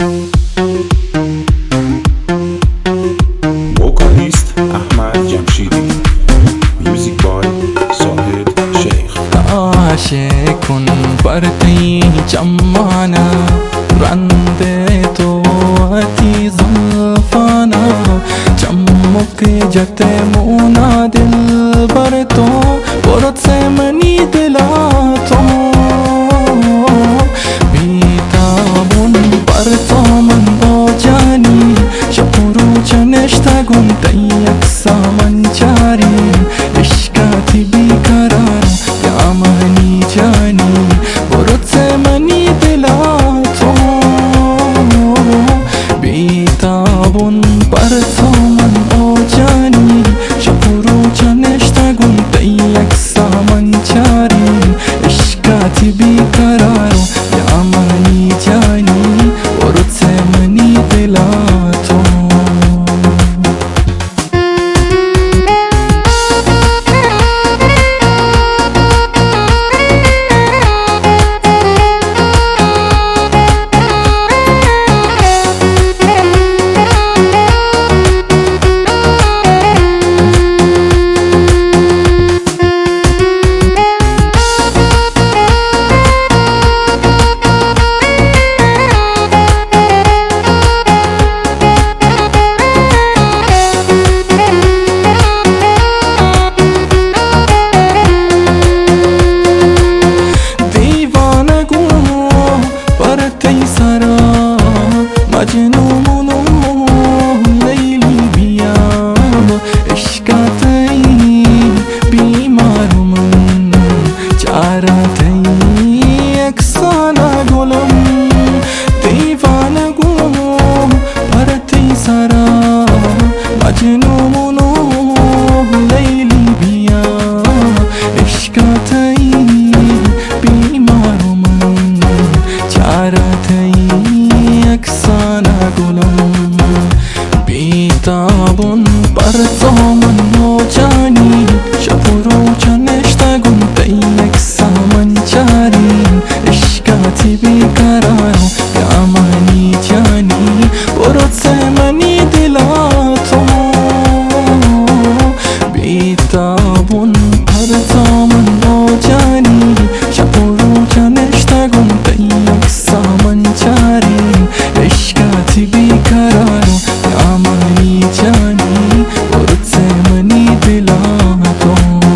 وکالیست احمد جمشیدی، میوزیک بای ساهد شیخ. عاشق کن برتی جمعنا رنده تو اتی زلفانا چمک جت مونا دل بر تو برد سے منی دلا تو بیتابون بر تو من او جانی شپرو چنشتا گنتی اکسا من چاری عشقاتی بیقرار یا منی جانی برد سے منی دلا تو بیتابون بر تو من او جانی شپرو چنشتا گنتی اکسا من چاری عشقاتی بیقرار یا منی جانی برد سے منی دلا تو مجنون لیلی بیا عشقاتی بیمار من چارتی اکسانا گلم دیوانگو پرتی سرا مجنون لیلی بیا عشقاتی بیمار من چارتی اکسانا گلم بیتابون بر تو من او جانی شپرو چنشتا گنتی اکسا من چاری عشقاتی بیقرار یا منی جانی برد سے منی دلا تو بیتابون بر تو من او جانی شپرو چنشتا گنتی اکسا من چاری عشقاتی بیقرار یا منی جانی برد سے منی دلا تو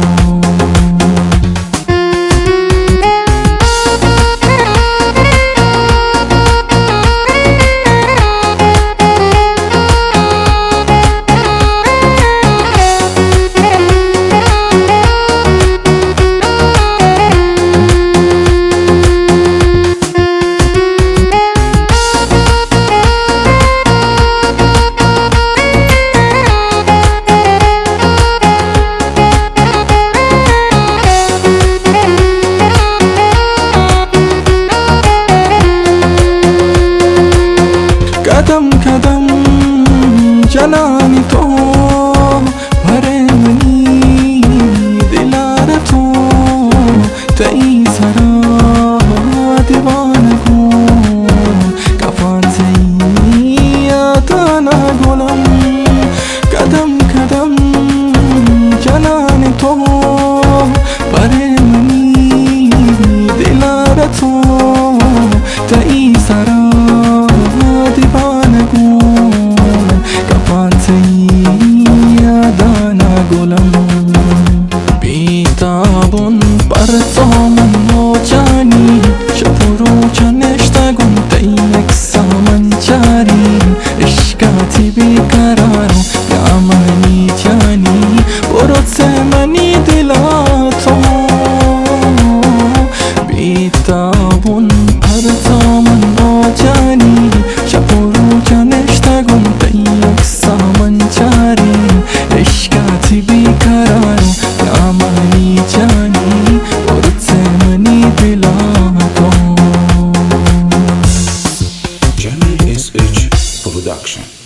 कदम कदम जलानी तो भरे मनी दिलार तो तई सरा दीवान को कफान से आता ना गोलम कदम कदम जलानी तो भरे मनी दिलार तो तई सरा بیتابون بر تو من او جانی شپرو چنشتا گنتی اکسا من چاری عشقاتی بیقرار یا منی جانی برد سے منی دلا تو بیتابون بر تو من او جانی شپرو چنشتا گنتی اکسا من چاری عشقاتی بیقرار یا منی جانی برد سے منی دلا تو. Jamil SH Production.